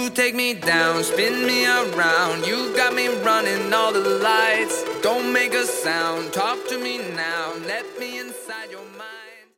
take me down, spin me around. You got me running all the lights. Don't make a sound, talk to me now. Let me inside your mind.